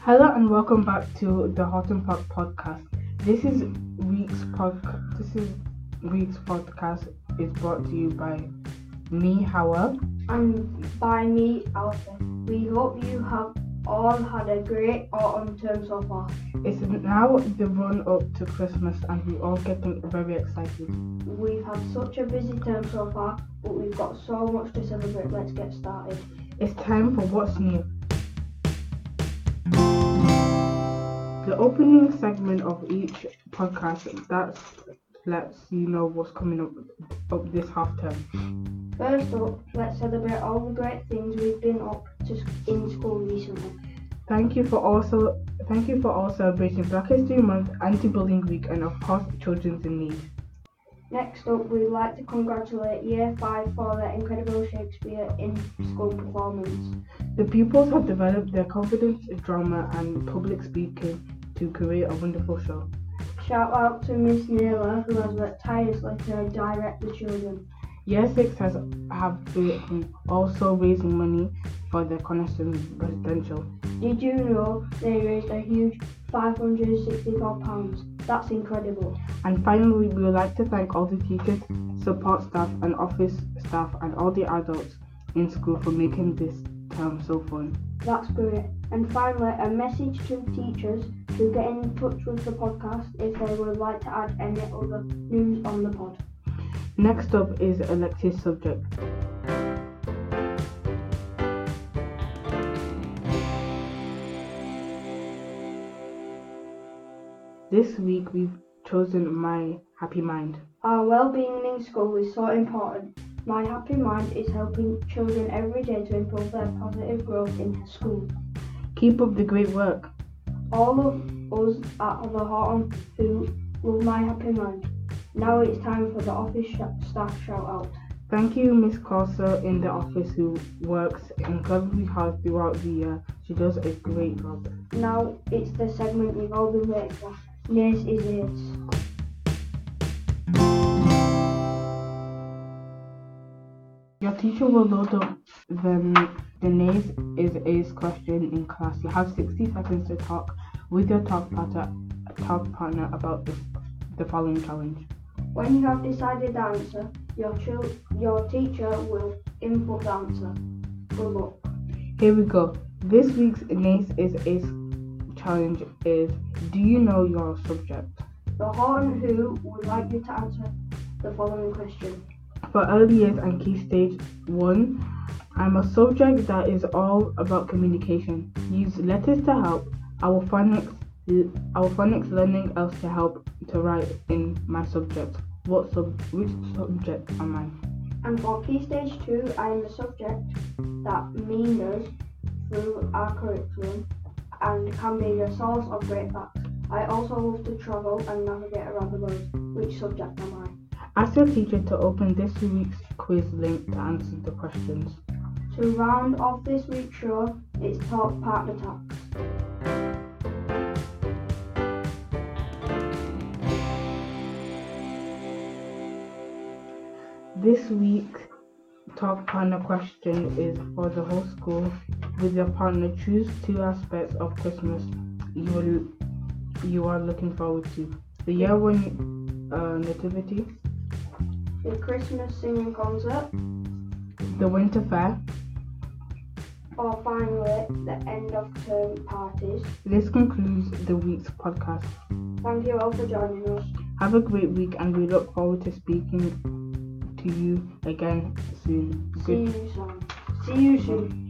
Hello and welcome back to the Hot and Pot podcast. This week's podcast is brought to you by me, Howell, and by me, Alpha. We hope you have all had a great autumn term so far. It's now the run up to Christmas and we're all getting very excited. We've had such a busy term so far, but we've got so much to celebrate. Let's get started. It's time for What's New. The opening segment of each podcast that lets you know what's coming up this half term. First up, let's celebrate all the great things we've been up to in school recently. Thank you for all celebrating Black History Month, Anti-Bullying Week, and of course, Children's in Need. Next up, we'd like to congratulate Year 5 for their incredible Shakespeare in school performance. The pupils have developed their confidence, drama, and public speaking to create a wonderful show. Shout out to Miss Naylor, who has worked tirelessly to direct the children. Year 6 have been also raising money for the Coniston Residential. Did you know they raised a huge £564? That's incredible. And finally, we would like to thank all the teachers, support staff, and office staff, and all the adults in school for making this term so fun. That's great. And finally, a message to teachers to get in touch with the podcast if they would like to add any other news on the pod. Next up is elective subject. This week we've chosen My Happy Mind. Our well-being in school is so important. My Happy Mind is helping children every day to improve their positive growth in school. Keep up the great work. All of us at the Horton who love My Happy Mind. Now it's time for the office staff shout out. Thank you, Miss Corsa in the office who works incredibly hard throughout the year. She does a great job. Now it's the segment we've all been waiting for. Nays is Ace. Your teacher will load up the Nays is Ace question in class. You have 60 seconds to talk with your talk partner about the following challenge. When you have decided the answer, your teacher will input the answer. Good luck. Here we go. This week's Nays is Ace challenge is, do you know your subject? The Horton Who would like you to answer the following question. For early years and key stage 1, I'm a subject that is all about communication. Use letters to help. Our phonics learning else to help to write in my subject. Which subject am I? And for key stage 2, I am a subject that meanders through our curriculum and can be a source of great facts. I also love to travel and navigate around the world. Which subject am I? Ask your teacher to open this week's quiz link to answer the questions. To round off this week's show, it's Talk Partner Tax. This week's Talk Partner question is for the whole school. With your partner, choose 2 aspects of Christmas you are looking forward to. The Year 1 Nativity, The Christmas singing concert, the Winter Fair, or finally, the end of term parties. This concludes the week's podcast. Thank you all for joining us. Have a great week and we look forward to speaking to you again soon. See you soon.